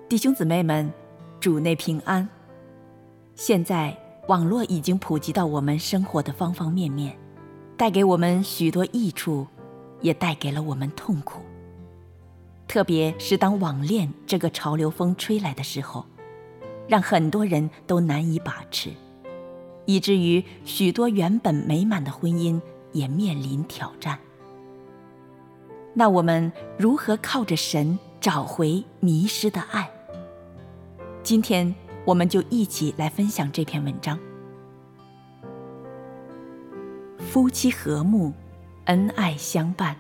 弟兄姊妹们，主内平安。现在网络已经普及到我们生活的方方面面，带给我们许多益处，也带给了我们痛苦。特别是当网恋这个潮流风吹来的时候，让很多人都难以把持，以至于许多原本美满的婚姻也面临挑战。那我们如何靠着神找回迷失的爱？今天我们就一起来分享这篇文章。夫妻和睦，恩爱相伴。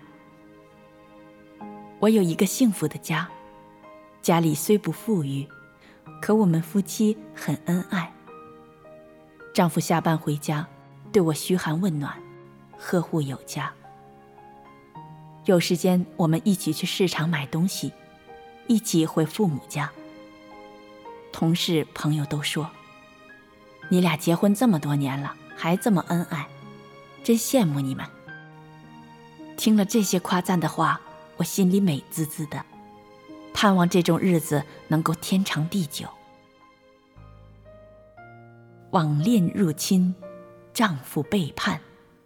我有一个幸福的家，家里虽不富裕，可我们夫妻很恩爱。丈夫下班回家，对我嘘寒问暖，呵护有加。有时间我们一起去市场买东西，一起回父母家。同事朋友都说，你俩结婚这么多年了，还这么恩爱，真羡慕你们。听了这些夸赞的话，我心里美滋滋的，盼望这种日子能够天长地久。网恋入侵，丈夫背叛。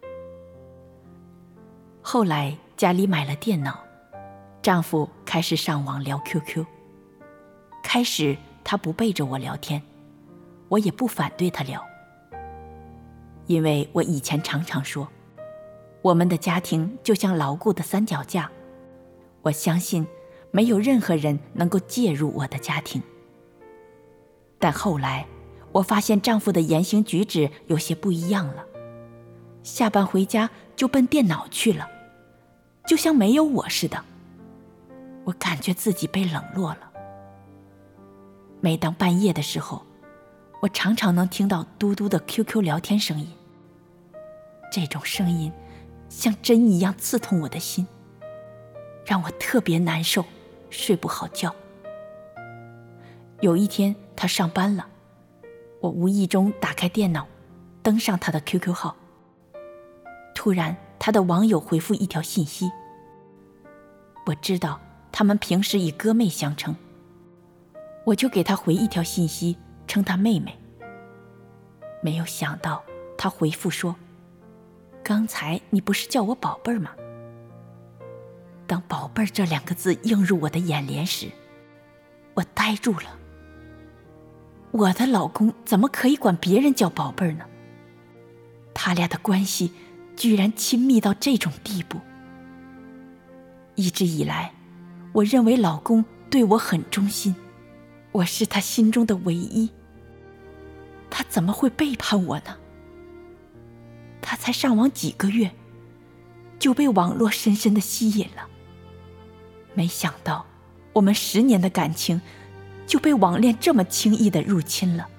后来家里买了电脑，丈夫开始上网聊 QQ。 开始他不背着我聊天，我也不反对他聊，因为我以前常常说，我们的家庭就像牢固的三脚架，我相信没有任何人能够介入我的家庭。但后来我发现丈夫的言行举止有些不一样了，下班回家就奔电脑去了，就像没有我似的。我感觉自己被冷落了。每当半夜的时候，我常常能听到嘟嘟的 QQ 聊天声音，这种声音像针一样刺痛我的心，让我特别难受，睡不好觉。有一天他上班了，我无意中打开电脑，登上他的 QQ 号。突然他的网友回复一条信息，我知道他们平时以哥妹相称，我就给他回一条信息，称他妹妹。没有想到他回复说，刚才你不是叫我宝贝儿吗？当宝贝儿这两个字映入我的眼帘时，我呆住了。我的老公怎么可以管别人叫宝贝儿呢？他俩的关系居然亲密到这种地步。一直以来，我认为老公对我很忠心，我是他心中的唯一，他怎么会背叛我呢？他才上网几个月，就被网络深深地吸引了。没想到我们10年的感情就被网恋这么轻易地入侵了。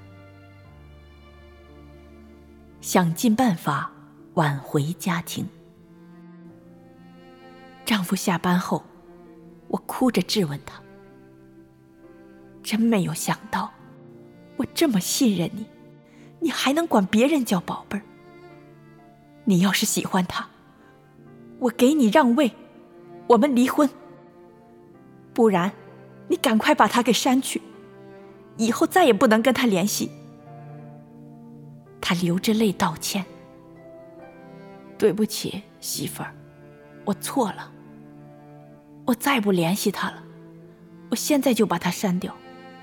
想尽办法挽回家庭。丈夫下班后，我哭着质问他，真没有想到，我这么信任你，你还能管别人叫宝贝儿。你要是喜欢他，我给你让位，我们离婚。不然你赶快把他给删去，以后再也不能跟他联系。他流着泪道歉，对不起媳妇儿，我错了，我再不联系他了，我现在就把他删掉。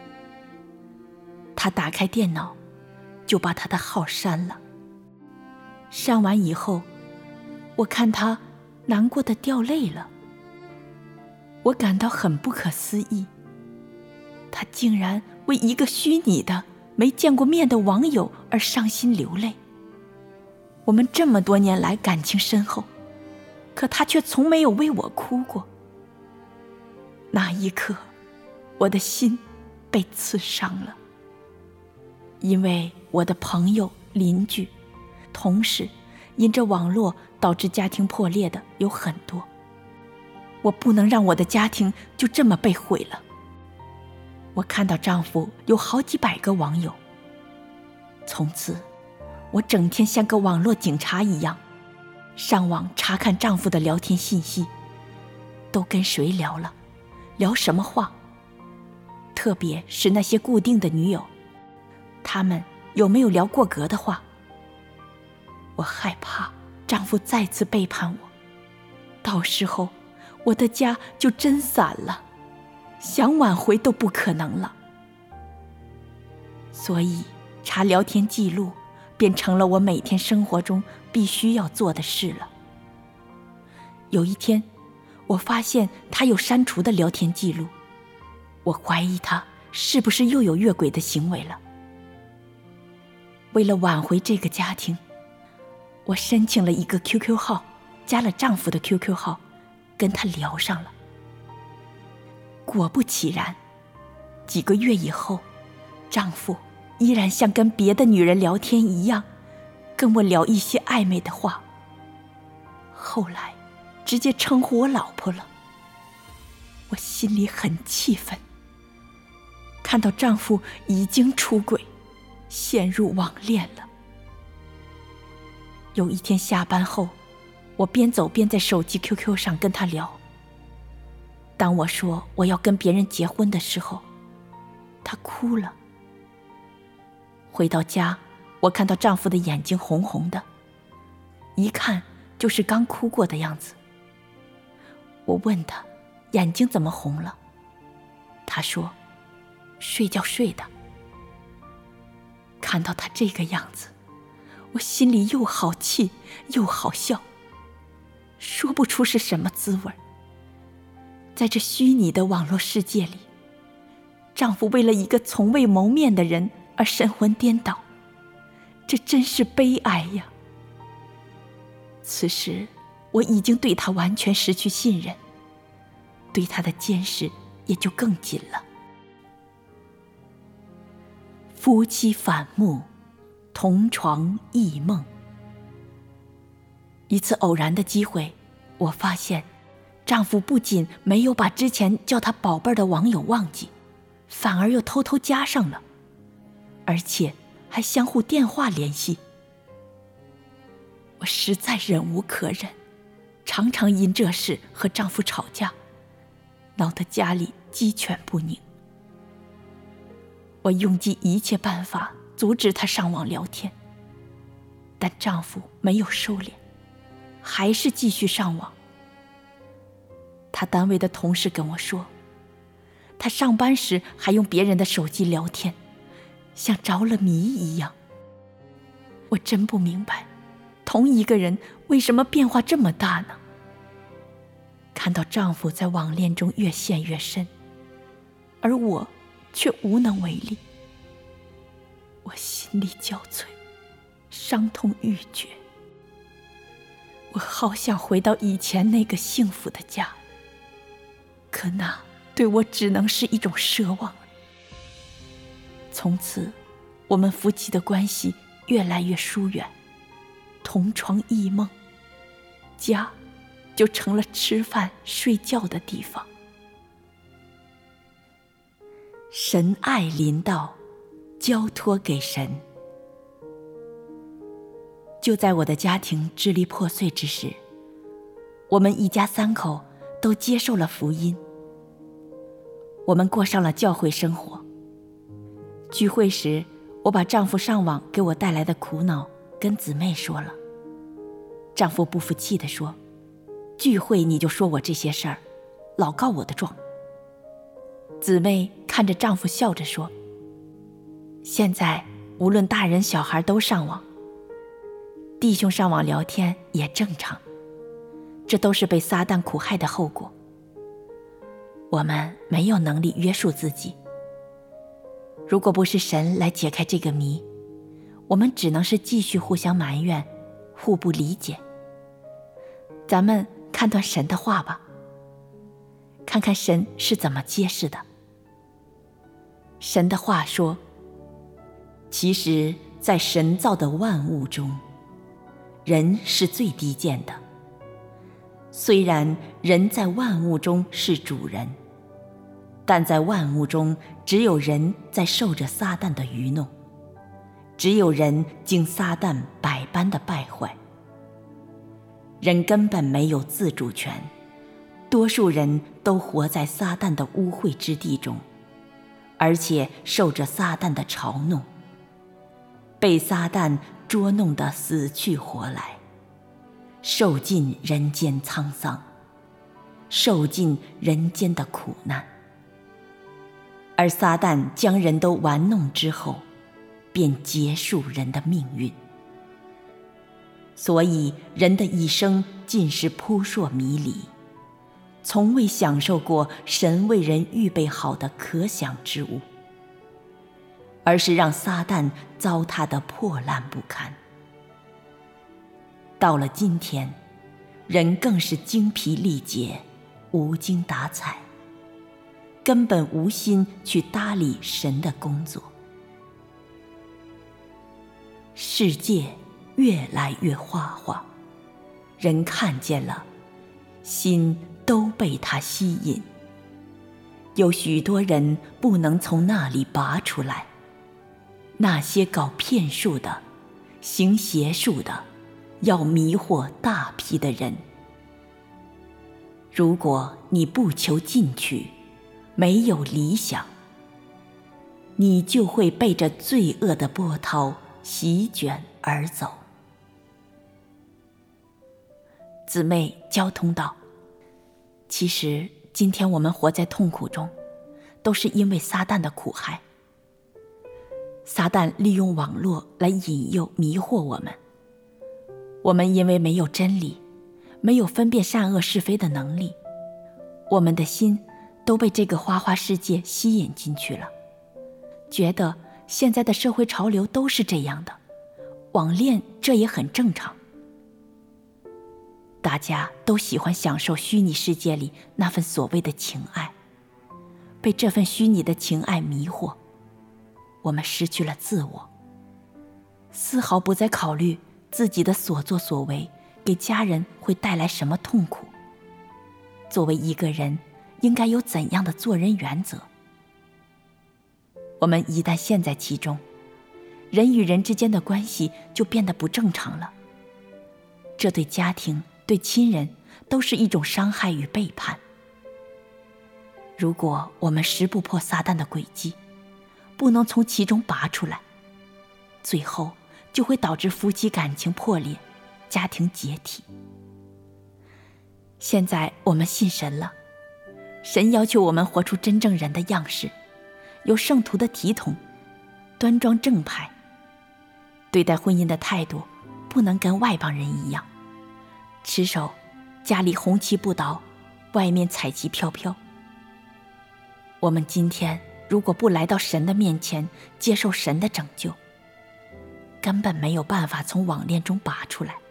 他打开电脑，就把他的号删了。删完以后，我看他难过的掉泪了。我感到很不可思议，他竟然为一个虚拟的、没见过面的网友而伤心流泪。我们这么多年来感情深厚，可他却从没有为我哭过。那一刻，我的心被刺伤了。因为我的朋友、邻居、同事因这网络导致家庭破裂的有很多，我不能让我的家庭就这么被毁了。我看到丈夫有好几百个网友，从此我整天像个网络警察一样，上网查看丈夫的聊天信息，都跟谁聊了，聊什么话。 特别是那些固定的女友，他们有没有聊过格的话？我害怕丈夫再次背叛我，到时候我的家就真散了，想挽回都不可能了。所以查聊天记录变成了我每天生活中必须要做的事了。有一天，我发现他有删除的聊天记录，我怀疑他是不是又有越轨的行为了。为了挽回这个家庭，我申请了一个 QQ 号，加了丈夫的 QQ 号，跟他聊上了。果不其然，几个月以后，丈夫依然像跟别的女人聊天一样，跟我聊一些暧昧的话。后来直接称呼我老婆了。我心里很气愤，看到丈夫已经出轨，陷入网恋了。有一天下班后，我边走边在手机 QQ 上跟他聊。当我说我要跟别人结婚的时候，他哭了。回到家，我看到丈夫的眼睛红红的，一看就是刚哭过的样子。我问他眼睛怎么红了，他说睡觉睡的。看到他这个样子，我心里又好气又好笑，说不出是什么滋味。在这虚拟的网络世界里，丈夫为了一个从未谋面的人而神魂颠倒，这真是悲哀呀。此时我已经对他完全失去信任，对他的监视也就更紧了。夫妻反目，同床异梦。一次偶然的机会，我发现丈夫不仅没有把之前叫他宝贝儿的网友忘记，反而又偷偷加上了，而且还相互电话联系。我实在忍无可忍，常常因这事和丈夫吵架，闹得家里鸡犬不宁。我用尽一切办法阻止他上网聊天，但丈夫没有收敛，还是继续上网。他单位的同事跟我说，他上班时还用别人的手机聊天，像着了迷一样。我真不明白，同一个人为什么变化这么大呢？看到丈夫在网恋中越陷越深，而我却无能为力，我心力交瘁，伤痛欲绝。我好想回到以前那个幸福的家，可那对我只能是一种奢望。从此，我们夫妻的关系越来越疏远，同床异梦，家就成了吃饭睡觉的地方。神爱临到，交托给神。就在我的家庭支离破碎之时，我们一家3口都接受了福音。我们过上了教会生活。聚会时，我把丈夫上网给我带来的苦恼跟姊妹说了。丈夫不服气地说，聚会你就说我这些事儿，老告我的状。姊妹看着丈夫笑着说，现在无论大人小孩都上网，弟兄上网聊天也正常，这都是被撒旦苦害的后果。我们没有能力约束自己，如果不是神来解开这个谜，我们只能是继续互相埋怨，互不理解。咱们看段神的话吧，看看神是怎么揭示的。神的话说，其实在神造的万物中，人是最低贱的。虽然人在万物中是主人，但在万物中只有人在受着撒旦的愚弄，只有人经撒旦百般的败坏。人根本没有自主权，多数人都活在撒旦的污秽之地中， 而且受着撒旦的嘲弄，被撒旦捉弄得死去活来，受尽人间沧桑，受尽人间的苦难。而撒旦将人都玩弄之后，便结束人的命运。所以人的一生尽是扑朔迷离，从未享受过神为人预备好的可享之物，而是让撒旦糟蹋得破烂不堪。到了今天，人更是精疲力竭，无精打采，根本无心去搭理神的工作。世界越来越花花，人看见了，心都被它吸引。有许多人不能从那里拔出来，那些搞骗术的、行邪术的，要迷惑大批的人。如果你不求进取，没有理想，你就会被这罪恶的波涛席卷而走。姊妹交通道，其实今天我们活在痛苦中，都是因为撒旦的苦害。撒旦利用网络来引诱迷惑我们，我们因为没有真理，没有分辨善恶是非的能力，我们的心都被这个花花世界吸引进去了，觉得现在的社会潮流都是这样的，网恋这也很正常。大家都喜欢享受虚拟世界里那份所谓的情爱，被这份虚拟的情爱迷惑，我们失去了自我，丝毫不再考虑自己的所作所为给家人会带来什么痛苦。作为一个人，应该有怎样的做人原则？我们一旦陷在其中，人与人之间的关系就变得不正常了。这对家庭、对亲人都是一种伤害与背叛。如果我们识不破撒旦的诡计，不能从其中拔出来，最后就会导致夫妻感情破裂，家庭解体。现在我们信神了，神要求我们活出真正人的样式，有圣徒的体统，端庄正派。对待婚姻的态度不能跟外邦人一样，持守家里红旗不倒，外面彩旗飘飘。我们今天如果不来到神的面前，接受神的拯救，根本没有办法从网恋中拔出来。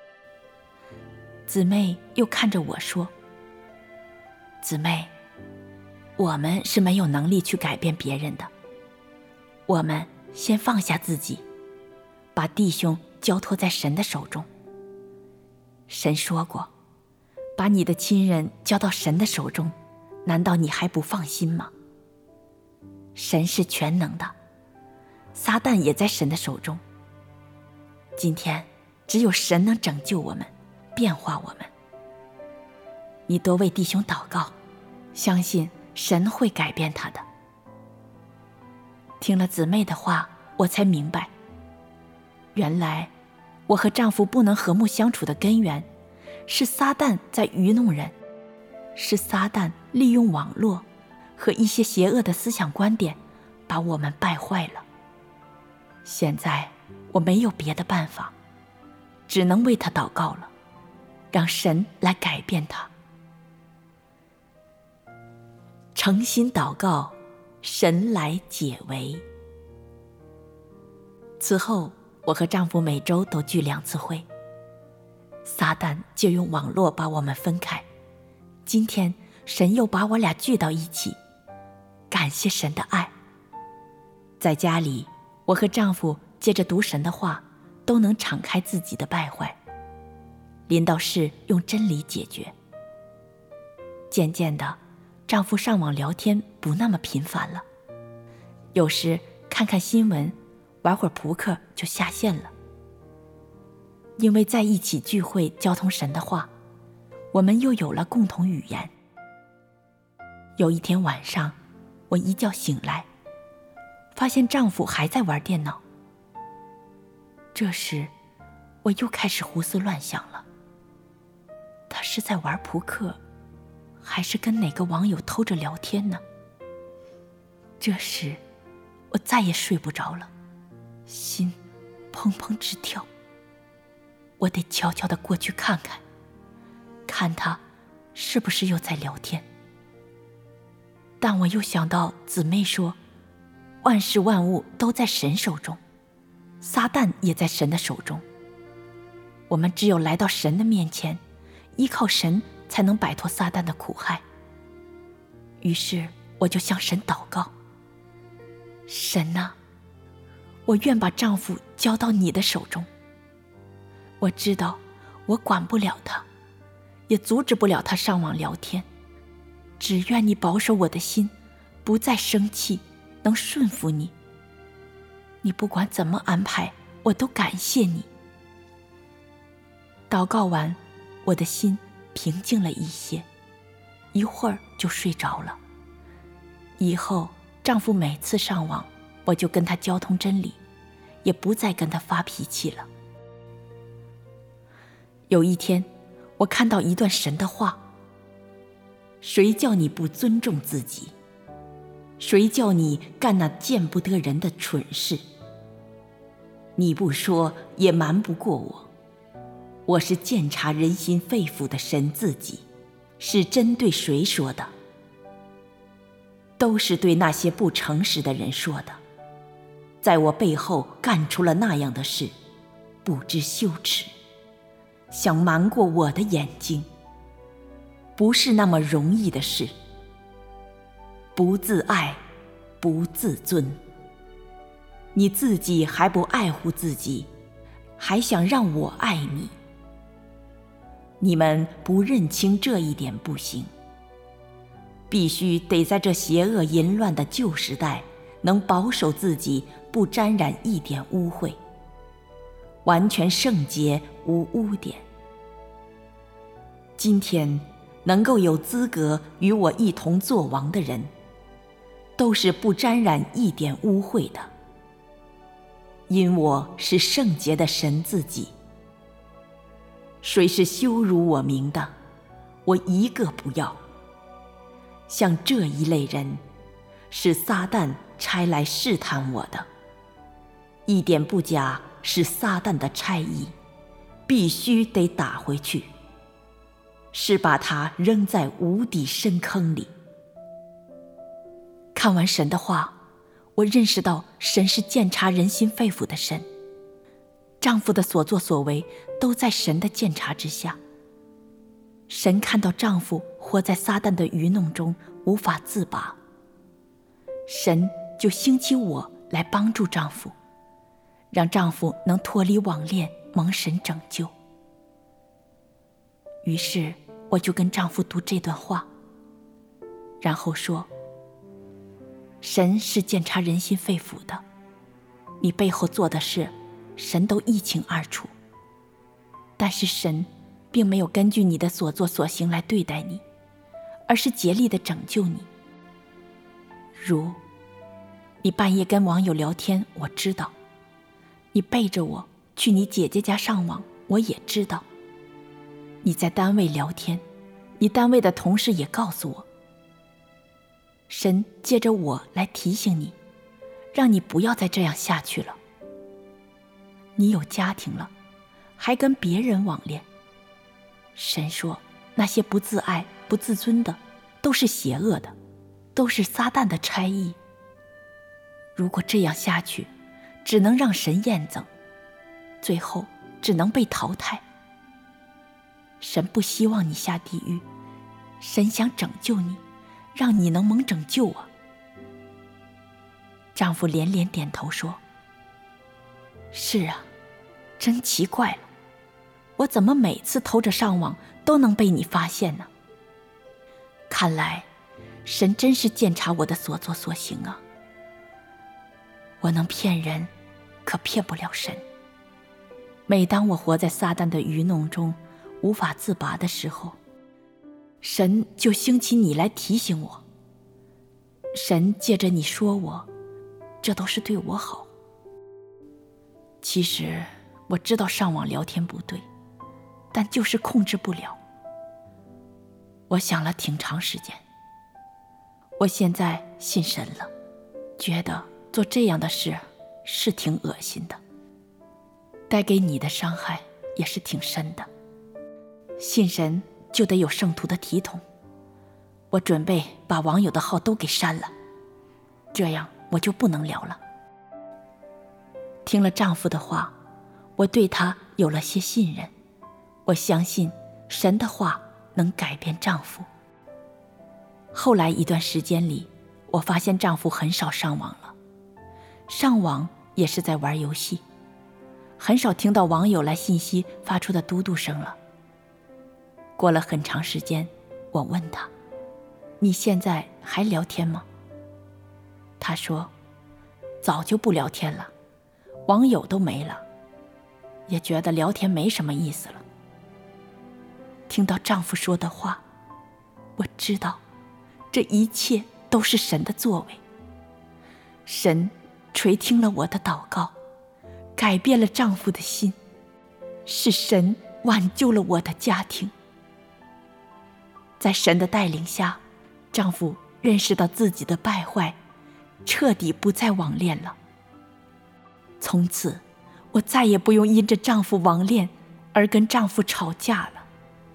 姊妹又看着我说，姊妹，我们是没有能力去改变别人的，我们先放下自己，把弟兄交托在神的手中。神说过，把你的亲人交到神的手中，难道你还不放心吗？神是全能的，撒旦也在神的手中。今天只有神能拯救我们，变化我们。你多为弟兄祷告，相信神会改变他的。听了姊妹的话，我才明白，原来我和丈夫不能和睦相处的根源，是撒旦在愚弄人，是撒旦利用网络和一些邪恶的思想观点，把我们败坏了。现在我没有别的办法，只能为他祷告了，让神来改变他。诚心祷告，神来解围。此后我和丈夫每周都聚2次会，撒旦就用网络把我们分开，今天神又把我俩聚到一起，感谢神的爱。在家里，我和丈夫借着读神的话，都能敞开自己的败坏，临到事用真理解决。渐渐的，丈夫上网聊天不那么频繁了，有时看看新闻，玩会儿扑克就下线了。因为在一起聚会交通神的话，我们又有了共同语言。有一天晚上，我一觉醒来， 发现丈夫还在玩电脑。这时，我又开始胡思乱想了。他是在玩扑克，还是跟哪个网友偷着聊天呢？这时，我再也睡不着了，心砰砰直跳。我得悄悄地过去看看，看他是不是又在聊天。但我又想到姊妹说，万事万物都在神手中，撒旦也在神的手中。我们只有来到神的面前，依靠神才能摆脱撒旦的苦害。于是我就向神祷告，神啊，我愿把丈夫交到你的手中。我知道我管不了他，也阻止不了他上网聊天，只愿你保守我的心，不再生气，能顺服你。你不管怎么安排，我都感谢你。祷告完，我的心平静了一些，一会儿就睡着了。以后丈夫每次上网，我就跟他交通真理，也不再跟他发脾气了。有一天，我看到一段神的话：谁叫你不尊重自己？谁叫你干那见不得人的蠢事？你不说也瞒不过我，我是鉴察人心肺腑的神自己。是针对谁说的？都是对那些不诚实的人说的，在我背后干出了那样的事，不知羞耻，想瞒过我的眼睛，不是那么容易的事。不自爱，不自尊，你自己还不爱护自己，还想让我爱你？你们不认清这一点不行，必须得在这邪恶淫乱的旧时代，能保守自己不沾染一点污秽，完全圣洁无污点。今天能够有资格与我一同作王的人，都是不沾染一点污秽的，因我是圣洁的神自己。谁是羞辱我名的，我一个不要。像这一类人，是撒旦差来试探我的，一点不假，是撒旦的差役，必须得打回去，是把他扔在无底深坑里。看完神的话，我认识到神是鉴察人心肺腑的神，丈夫的所作所为都在神的鉴察之下。神看到丈夫活在撒旦的愚弄中无法自拔，神就兴起我来帮助丈夫，让丈夫能脱离网恋，蒙神拯救。于是我就跟丈夫读这段话，然后说，神是鉴察人心肺腑的，你背后做的事神都一清二楚，但是神并没有根据你的所作所行来对待你，而是竭力地拯救你。如你半夜跟网友聊天，我知道；你背着我去你姐姐家上网，我也知道；你在单位聊天，你单位的同事也告诉我。神借着我来提醒你，让你不要再这样下去了。你有家庭了，还跟别人网恋。神说，那些不自爱、不自尊的，都是邪恶的，都是撒旦的差役。如果这样下去，只能让神厌憎，最后只能被淘汰。神不希望你下地狱，神想拯救你，让你能蒙拯救啊。丈夫连连点头说，是啊，真奇怪了，我怎么每次偷着上网都能被你发现呢？看来神真是鉴察我的所作所行啊。我能骗人，可骗不了神。每当我活在撒旦的愚弄中无法自拔的时候，神就兴起你来提醒我。神借着你说我， 这都是对我好。其实我知道上网聊天不对，但就是控制不了。我想了挺长时间，我现在信神了，觉得做这样的事是挺恶心的，带给你的伤害也是挺深的。信神就得有圣徒的体统，我准备把网友的号都给删了，这样我就不能聊了。听了丈夫的话，我对他有了些信任，我相信神的话能改变丈夫。后来一段时间里，我发现丈夫很少上网了，上网也是在玩游戏，很少听到网友来信息发出的嘟嘟声了。过了很长时间，我问他：你现在还聊天吗？他说：早就不聊天了，网友都没了，也觉得聊天没什么意思了。听到丈夫说的话，我知道这一切都是神的作为。神垂听了我的祷告，改变了丈夫的心，是神挽救了我的家庭。在神的带领下，丈夫认识到自己的败坏，彻底不再网恋了。从此，我再也不用因着丈夫网恋而跟丈夫吵架了。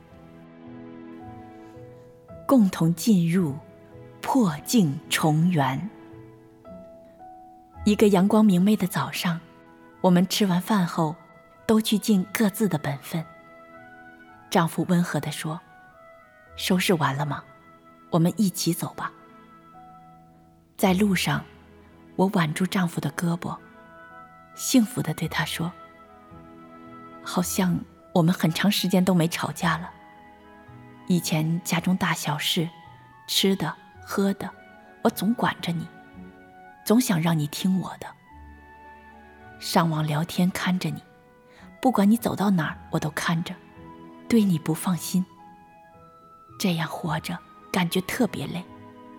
共同进入破镜重圆。一个阳光明媚的早上，我们吃完饭后都去尽各自的本分。丈夫温和地说：收拾完了吗？我们一起走吧。在路上，我挽住丈夫的胳膊，幸福地对他说：好像我们很长时间都没吵架了。以前家中大小事，吃的喝的，我总管着你，总想让你听我的。上网聊天看着你，不管你走到哪儿我都看着，对你不放心。这样活着感觉特别累。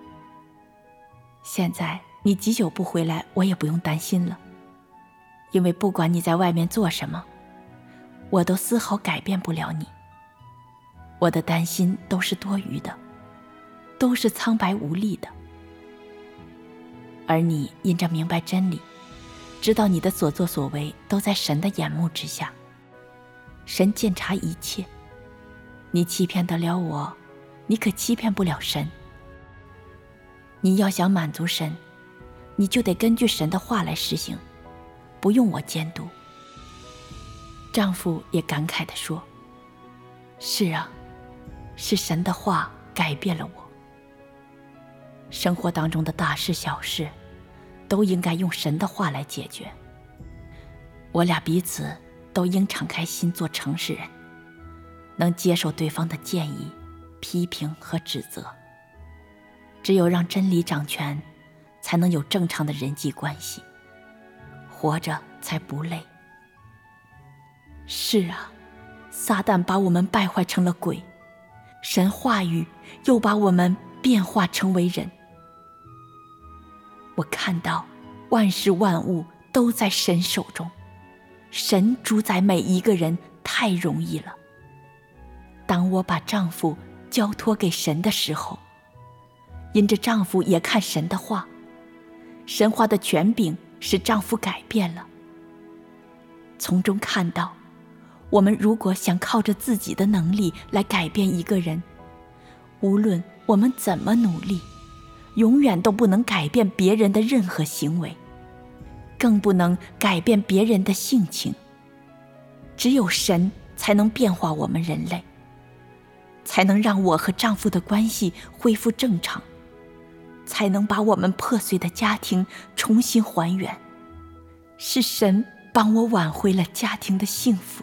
现在你几久不回来，我也不用担心了，因为不管你在外面做什么，我都丝毫改变不了你。我的担心都是多余的，都是苍白无力的。而你因着明白真理，知道你的所作所为都在神的眼目之下，神鉴察一切。你欺骗得了我，你可欺骗不了神。你要想满足神，你就得根据神的话来实行，不用我监督。丈夫也感慨地说：是啊，是神的话改变了我。生活当中的大事小事，都应该用神的话来解决。我俩彼此都应敞开心做诚实人，能接受对方的建议、批评和指责。只有让真理掌权，才能有正常的人际关系，活着才不累。是啊，撒旦把我们败坏成了鬼，神话语又把我们变化成为人。我看到万事万物都在神手中，神主宰每一个人太容易了。当我把丈夫交托给神的时候，因着丈夫也看神的话，神话的权柄使丈夫改变了。从中看到，我们如果想靠着自己的能力来改变一个人，无论我们怎么努力，永远都不能改变别人的任何行为，更不能改变别人的性情。只有神才能变化我们人类，才能让我和丈夫的关系恢复正常，才能把我们破碎的家庭重新还原。是神帮我挽回了家庭的幸福。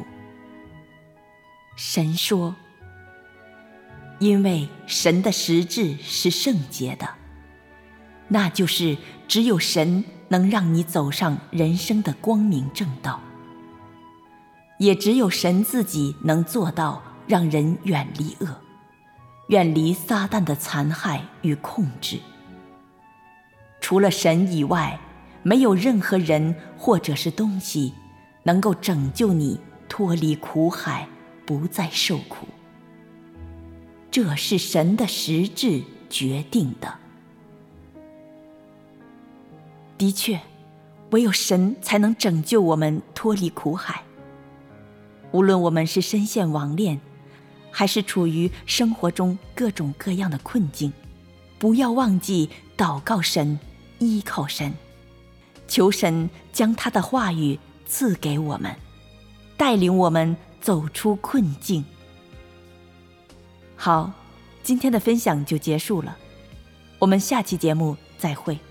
神说：因为神的实质是圣洁的，那就是只有神能让你走上人生的光明正道，也只有神自己能做到让人远离恶，远离撒旦的残害与控制。除了神以外， 没有任何人或者是东西能够拯救你脱离苦海，不再受苦。这是神的实质决定的。的确，唯有神才能拯救我们脱离苦海。无论我们是深陷网链，还是处于生活中各种各样的困境，不要忘记祷告神，依靠神，求神将他的话语赐给我们，带领我们走出困境。好，今天的分享就结束了，我们下期节目再会。